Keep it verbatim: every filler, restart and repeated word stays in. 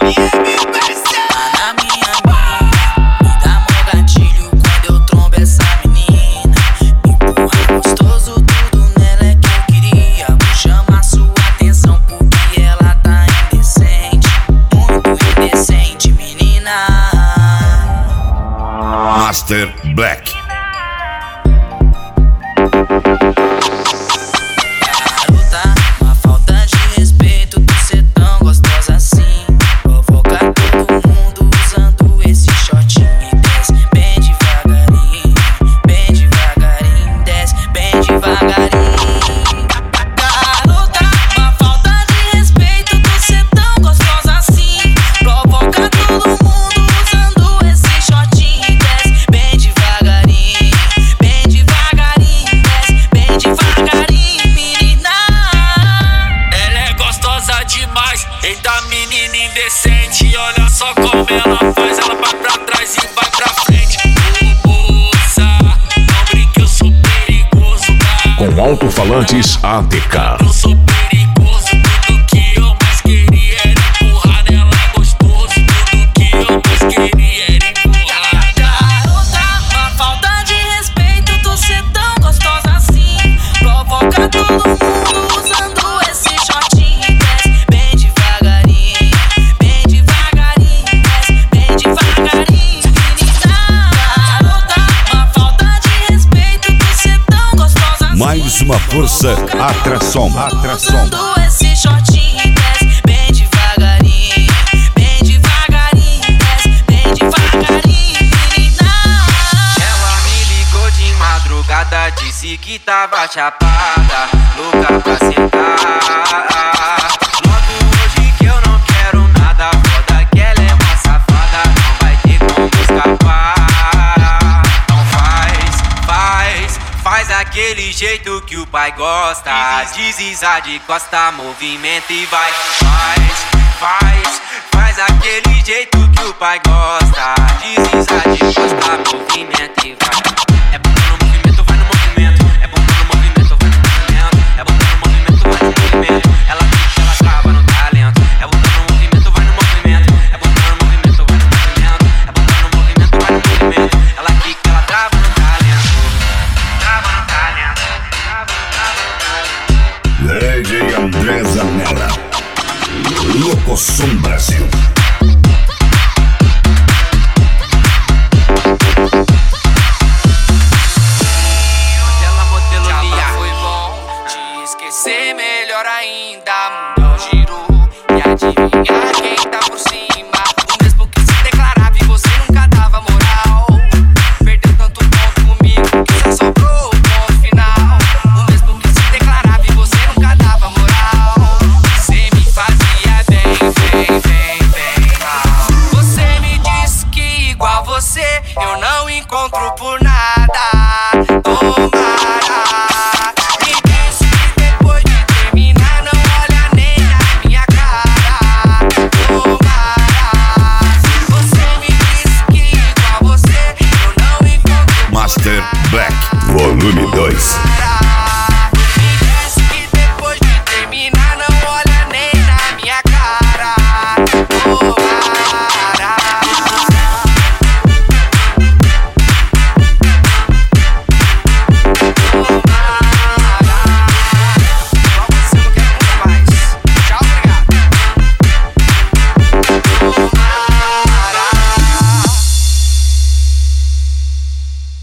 Master Black. Garota, uma falta de respeito tu ser tão gostosa assim. Provoca todo mundo usando esse shortinho. E desce bem devagarinho, bem devagarinho, desce bem devagarinho. Garota, uma falta de respeito tu ser tão gostosa assim. Provoca todo mundo usando esse shortinho. Eita menina indecente, olha só como ela faz. Ela vai pra trás e vai pra frente. Moça, não brinque, eu sou perigoso. Com alto-falantes A T K. Eu sou perigoso, tudo que eu mais queria era empurrar nela gostoso. Tudo que eu mais queria era empurrar. Garota, uma falta de respeito tu ser tão gostosa assim. Provoca todo mundo usando esse shortinho. Mais uma força, atração, atração. Usando esse shortinho, desce bem devagarinho, bem devagarinho, desce bem devagarinho, menina. Ela me ligou de madrugada, disse que tava chapada, louca pra sentar. Logo hoje que eu não quero nada, foda que ela é uma safada, não vai ter como escapar. Então faz, faz, faz aquele jeito que o pai gosta. Desliza de costa, movimenta e vai. Faz, faz, faz aquele jeito que o pai gosta. Desliza de costa, movimenta e vai. É bom no movimento, vai no movimento. É bom no movimento, vai no movimento. É bom no movimento, vai no movimento. Ela fica, ela trava no talento. É bom no movimento, vai no movimento. É bom no movimento, vai no movimento. É bom no movimento, vai no movimento. Ela fica, ela trava no talento. Trava no talento. Trava no talento. D J André Zanella, Locosom Brasil. Foi bom te esquecer, melhor ainda.